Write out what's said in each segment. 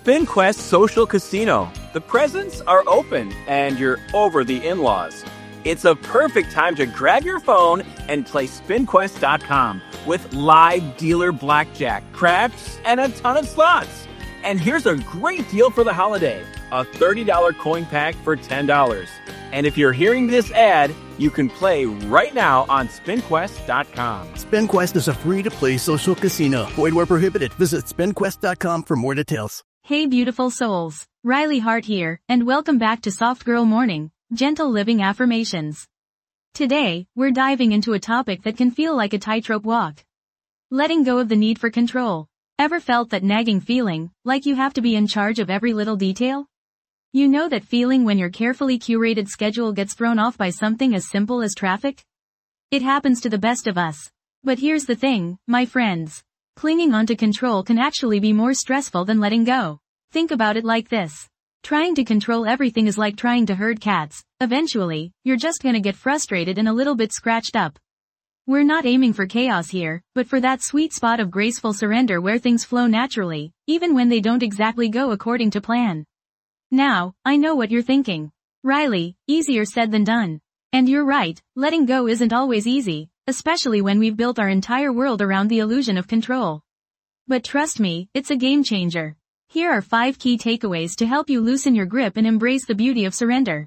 SpinQuest Social Casino. The presents are open and you're over the in-laws. It's a perfect time to grab your phone and play SpinQuest.com with live dealer blackjack, craps, and a ton of slots. And here's a great deal for the holiday. A $30 coin pack for $10. And if you're hearing this ad, you can play right now on SpinQuest.com. SpinQuest is a free-to-play social casino. Void where prohibited. Visit SpinQuest.com for more details. Hey beautiful souls, Riley Hart here, and welcome back to Soft Girl Morning, Gentle Living Affirmations. Today, we're diving into a topic that can feel like a tightrope walk. Letting go of the need for control. Ever felt that nagging feeling, like you have to be in charge of every little detail? You know that feeling when your carefully curated schedule gets thrown off by something as simple as traffic? It happens to the best of us. But here's the thing, my friends. Clinging onto control can actually be more stressful than letting go. Think about it like this. Trying to control everything is like trying to herd cats. Eventually, you're just gonna get frustrated and a little bit scratched up. We're not aiming for chaos here, but for that sweet spot of graceful surrender where things flow naturally, even when they don't exactly go according to plan. Now, I know what you're thinking. Riley, easier said than done. And you're right, letting go isn't always easy, especially when we've built our entire world around the illusion of control. But trust me, it's a game changer. Here are 5 key takeaways to help you loosen your grip and embrace the beauty of surrender.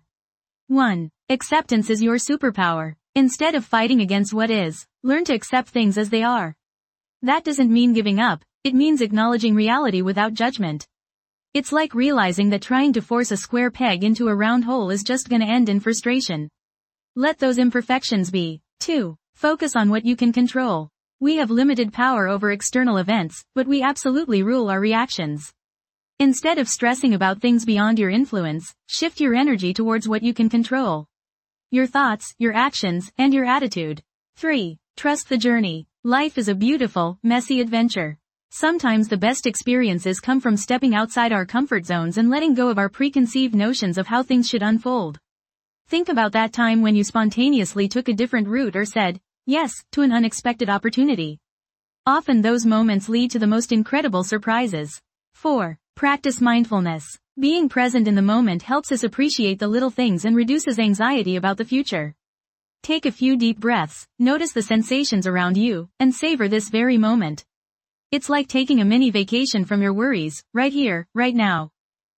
1. Acceptance is your superpower. Instead of fighting against what is, learn to accept things as they are. That doesn't mean giving up, it means acknowledging reality without judgment. It's like realizing that trying to force a square peg into a round hole is just gonna end in frustration. Let those imperfections be. 2. Focus on what you can control. We have limited power over external events, but we absolutely rule our reactions. Instead of stressing about things beyond your influence, shift your energy towards what you can control. Your thoughts, your actions, and your attitude. 3. Trust the journey. Life is a beautiful, messy adventure. Sometimes the best experiences come from stepping outside our comfort zones and letting go of our preconceived notions of how things should unfold. Think about that time when you spontaneously took a different route or said, yes, to an unexpected opportunity. Often those moments lead to the most incredible surprises. 4. Practice mindfulness. Being present in the moment helps us appreciate the little things and reduces anxiety about the future. Take a few deep breaths, notice the sensations around you, and savor this very moment. It's like taking a mini vacation from your worries, right here, right now.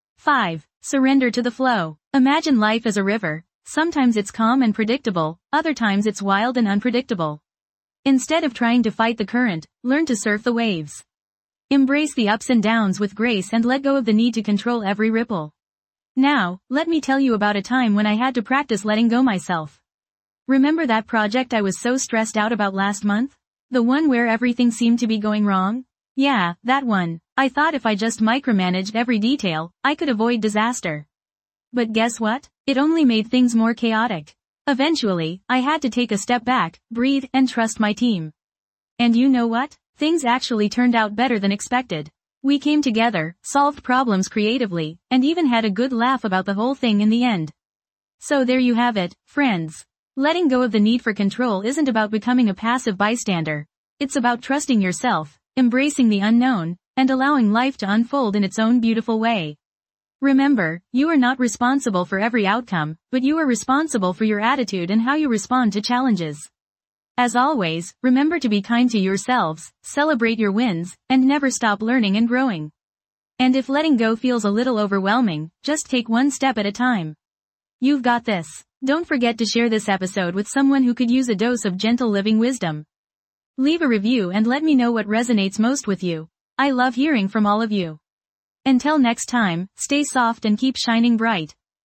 5. Surrender to the flow. Imagine life as a river. Sometimes it's calm and predictable, other times it's wild and unpredictable. Instead of trying to fight the current, learn to surf the waves. Embrace the ups and downs with grace and let go of the need to control every ripple. Now, let me tell you about a time when I had to practice letting go myself. Remember that project I was so stressed out about last month? The one where everything seemed to be going wrong? Yeah, that one. I thought if I just micromanaged every detail, I could avoid disaster. But guess what? It only made things more chaotic. Eventually, I had to take a step back, breathe, and trust my team. And you know what? Things actually turned out better than expected. We came together, solved problems creatively, and even had a good laugh about the whole thing in the end. So there you have it, friends. Letting go of the need for control isn't about becoming a passive bystander. It's about trusting yourself, embracing the unknown, and allowing life to unfold in its own beautiful way. Remember, you are not responsible for every outcome, but you are responsible for your attitude and how you respond to challenges. As always, remember to be kind to yourselves, celebrate your wins, and never stop learning and growing. And if letting go feels a little overwhelming, just take one step at a time. You've got this. Don't forget to share this episode with someone who could use a dose of gentle living wisdom. Leave a review and let me know what resonates most with you. I love hearing from all of you. Until next time, stay soft and keep shining bright.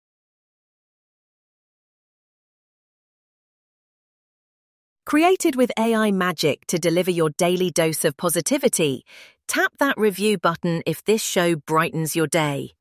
Created with AI magic to deliver your daily dose of positivity, tap that review button if this show brightens your day.